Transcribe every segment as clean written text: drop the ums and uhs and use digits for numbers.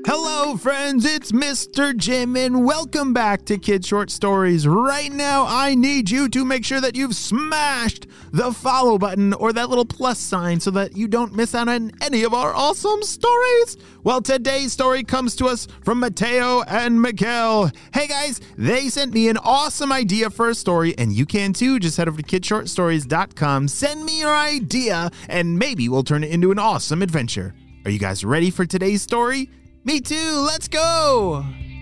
Hello, friends, it's Mr. Jim, and welcome back to Kid Short Stories. Right now, I need you to make sure that you've smashed the follow button or that little plus sign so that you don't miss out on any of our awesome stories. Well, today's story comes to us from Mateo and Miguel. Hey, guys, they sent me an awesome idea for a story, and you can too. Just head over to kidshortstories.com, send me your idea, and maybe we'll turn it into an awesome adventure. Are you guys ready for today's story? Me too, let's go!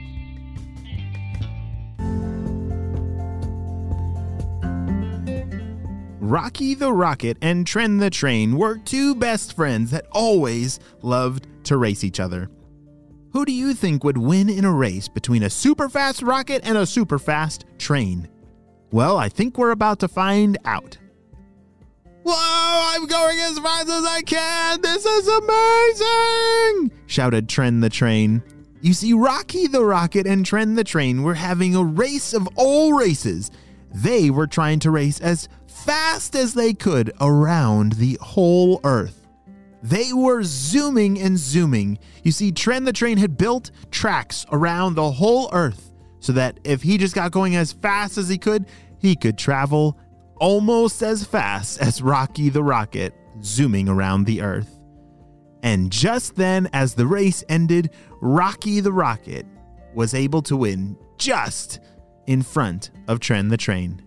Rocky the Rocket and Tren the Train were two best friends that always loved to race each other. Who do you think would win in a race between a super fast rocket and a super fast train? Well, I think we're about to find out. Whoa, I'm going as fast as I can! This is amazing! Shouted Tren the Train. You see, Rocky the Rocket and Tren the Train were having a race of all races. They were trying to race as fast as they could around the whole Earth. They were zooming and zooming. You see, Tren the Train had built tracks around the whole Earth so that if he just got going as fast as he could travel almost as fast as Rocky the Rocket zooming around the Earth. And just then, as the race ended, Rocky the Rocket was able to win just in front of Tren the Train.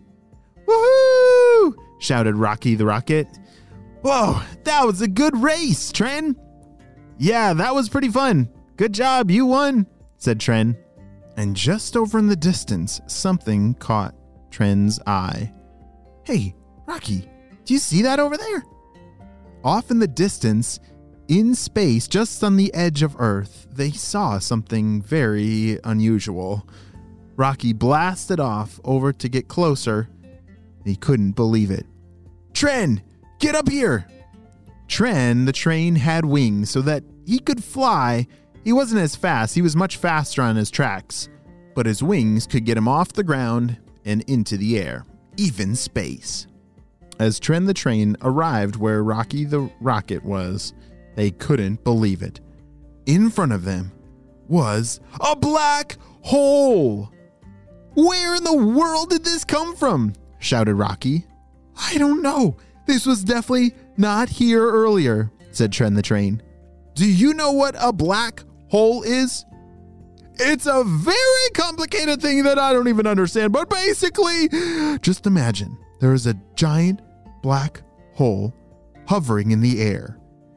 Woohoo! Shouted Rocky the Rocket. Whoa, that was a good race, Tren. Yeah, that was pretty fun. Good job, you won, said Tren. And just over in the distance, something caught Tren's eye. Hey, Rocky, do you see that over there? Off in the distance, in space, just on the edge of Earth, they saw something very unusual. Rocky blasted off over to get closer. He couldn't believe it. Tren, get up here! Tren, the train, had wings so that he could fly. He wasn't as fast. He was much faster on his tracks. But his wings could get him off the ground and into the air. Even space. As Tren the Train arrived where Rocky the Rocket was, they couldn't believe it. In front of them was a black hole. Where in the world did this come from? Shouted Rocky. I don't know. This was definitely not here earlier, said Tren the Train. Do you know what a black hole is? It's a very complicated thing that I don't even understand, but basically, just imagine there is a giant black hole hovering in the air,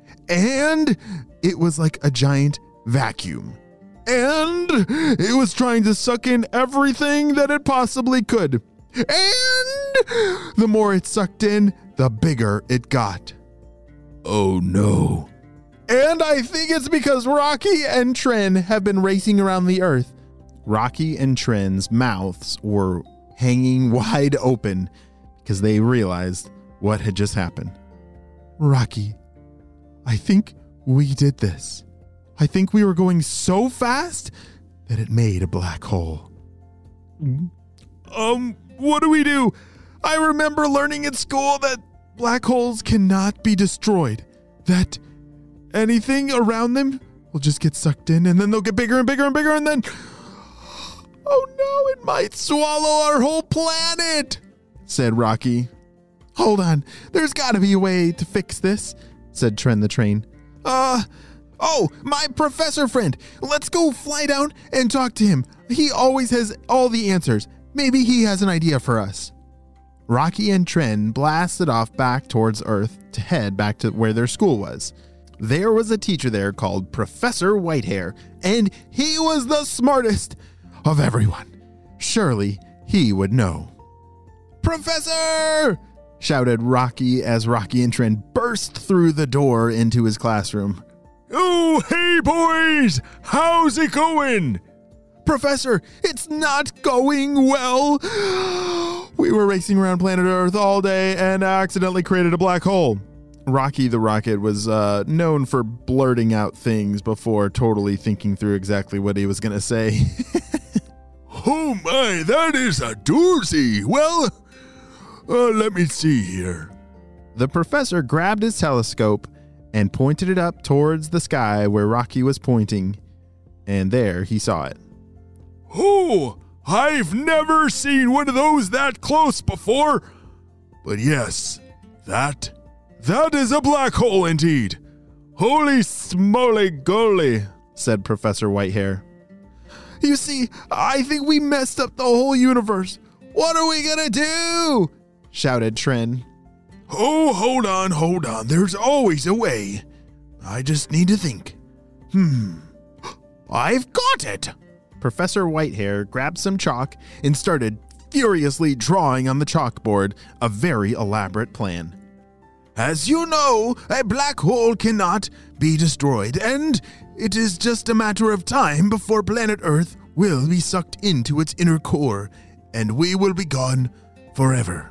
and it was like a giant vacuum, and it was trying to suck in everything that it possibly could, and the more it sucked in, the bigger it got. Oh no. And I think it's because Rocky and Tren have been racing around the Earth. Rocky and Tren's mouths were hanging wide open because they realized what had just happened. Rocky, I think we did this. I think we were going so fast that it made a black hole. What do we do? I remember learning in school that black holes cannot be destroyed. That anything around them will just get sucked in, and then they'll get bigger and bigger and bigger, and then, oh no, it might swallow our whole planet, said Rocky. Hold on, there's got to be a way to fix this, said Tren the Train. Oh, my professor friend, let's go fly down and talk to him. He always has all the answers. Maybe he has an idea for us. Rocky and Tren blasted off back towards Earth to head back to where their school was. There was a teacher there called Professor Whitehair, and he was the smartest of everyone. Surely he would know. Professor! Shouted Rocky as Rocky and Tren burst through the door into his classroom. Oh, hey boys! How's it going? Professor, it's not going well. We were racing around planet Earth all day and accidentally created a black hole. Rocky the Rocket was known for blurting out things before totally thinking through exactly what he was going to say. Oh my, that is a doozy. Well, let me see here. The professor grabbed his telescope and pointed it up towards the sky where Rocky was pointing. and there he saw it. Oh, I've never seen one of those that close before. But yes, that is a black hole indeed. Holy smoly goly, said Professor Whitehair. You see, I think we messed up the whole universe. What are we gonna do? Shouted Tren. Oh, hold on. There's always a way. I just need to think. I've got it. Professor Whitehair grabbed some chalk and started furiously drawing on the chalkboard a very elaborate plan. As you know, a black hole cannot be destroyed, and it is just a matter of time before planet Earth will be sucked into its inner core, and we will be gone forever.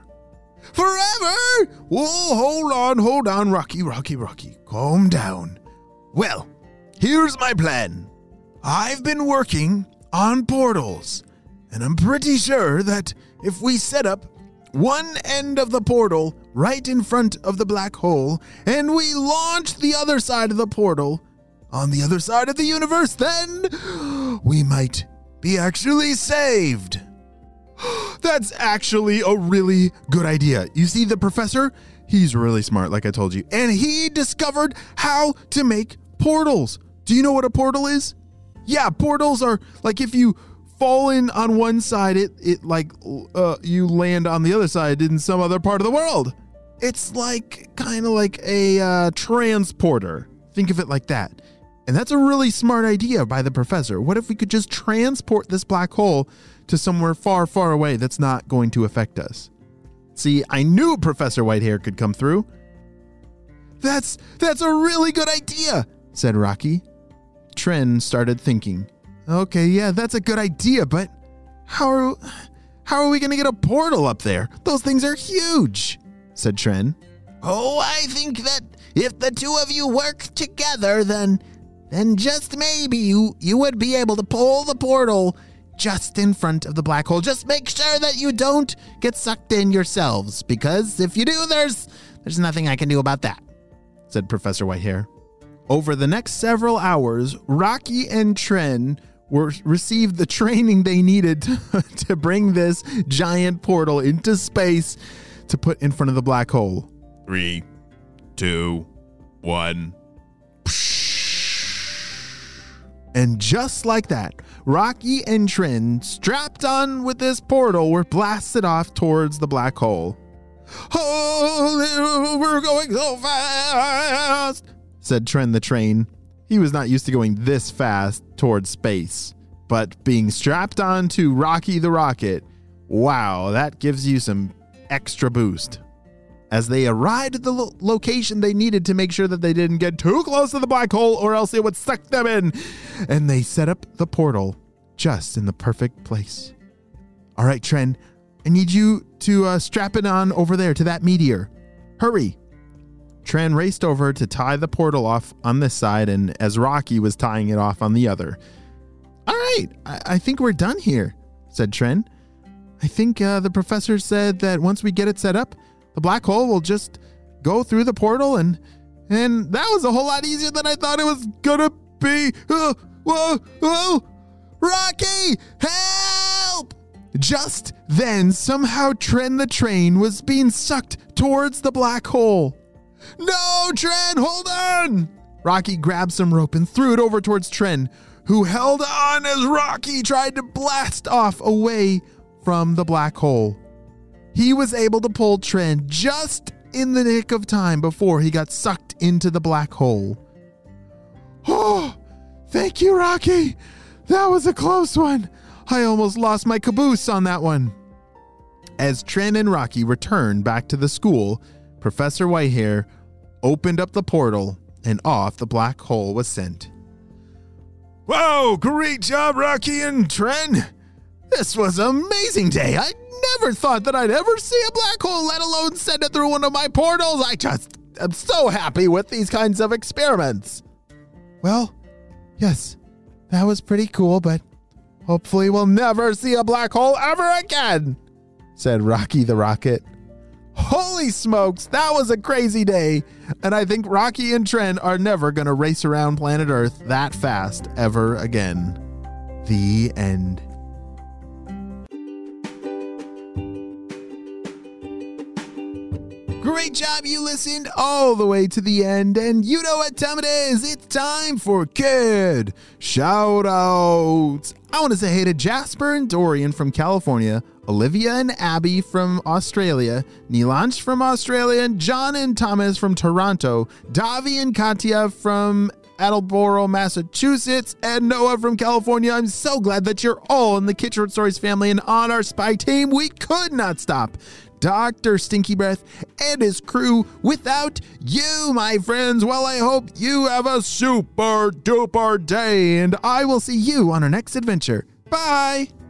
Forever? Oh, hold on, Rocky. Calm down. Well, here's my plan. I've been working on portals, and I'm pretty sure that if we set up one end of the portal right in front of the black hole, and we launch the other side of the portal on the other side of the universe, then we might be actually saved. That's actually a really good idea. You see, the professor, he's really smart, like I told you, and he discovered how to make portals. Do you know what a portal is? Yeah, portals are like if you fall in on one side, it like you land on the other side in some other part of the world. It's like kind of like a transporter. Think of it like that. And that's a really smart idea by the professor. What if we could just transport this black hole to somewhere far, far away that's not going to affect us? See, I knew Professor Whitehair could come through. That's a really good idea, said Rocky. Tren started thinking. Okay, yeah, that's a good idea, but how are we going to get a portal up there? Those things are huge, said Tren. Oh, I think that if the two of you work together, then just maybe you would be able to pull the portal just in front of the black hole. Just make sure that you don't get sucked in yourselves, because if you do, there's nothing I can do about that, said Professor Whitehair. Over the next several hours, Rocky and Tren received the training they needed to bring this giant portal into space to put in front of the black hole. 3, 2, 1. And just like that, Rocky and Tren, strapped on with this portal, were blasted off towards the black hole. Oh, we're going so fast, said Tren the train. He was not used to going this fast towards space, but being strapped on to Rocky the rocket, wow, that gives you some extra boost. As they arrived at the location they needed to make sure that they didn't get too close to the black hole or else it would suck them in, and they set up the portal just in the perfect place. All right, Tren, I need you to strap it on over there to that meteor. Hurry. Tren raced over to tie the portal off on this side, and as Rocky was tying it off on the other. All right, I think we're done here, said Tren. I think the professor said that once we get it set up, the black hole will just go through the portal, and that was a whole lot easier than I thought it was gonna be. Whoa, Rocky, help! Just then, somehow Tren the train was being sucked towards the black hole. No, Tren, hold on! Rocky grabbed some rope and threw it over towards Tren, who held on as Rocky tried to blast off away from the black hole. He was able to pull Tren just in the nick of time before he got sucked into the black hole. Oh, thank you, Rocky. That was a close one. I almost lost my caboose on that one. As Tren and Rocky returned back to the school, Professor Whitehair opened up the portal and off the black hole was sent. Wow, great job, Rocky and Tren. This was an amazing day. I never thought that I'd ever see a black hole, let alone send it through one of my portals. I just am so happy with these kinds of experiments. Well, yes, that was pretty cool, but hopefully we'll never see a black hole ever again, said Rocky the Rocket. Holy smokes, that was a crazy day. And I think Rocky and Tren are never going to race around planet Earth that fast ever again. The end. Great job, you listened all the way to the end, and you know what time it is. It's time for Kid Shoutouts. I want to say hey to Jasper and Dorian from California, Olivia and Abby from Australia, Neelansh from Australia, and John and Thomas from Toronto, Davi and Katya from Attleboro, Massachusetts, and Noah from California. I'm so glad that you're all in the Kid Short Stories family and on our spy team. We could not stop Dr. Stinky Breath and his crew without you, my friends. Well, I hope you have a super duper day, and I will see you on our next adventure. Bye!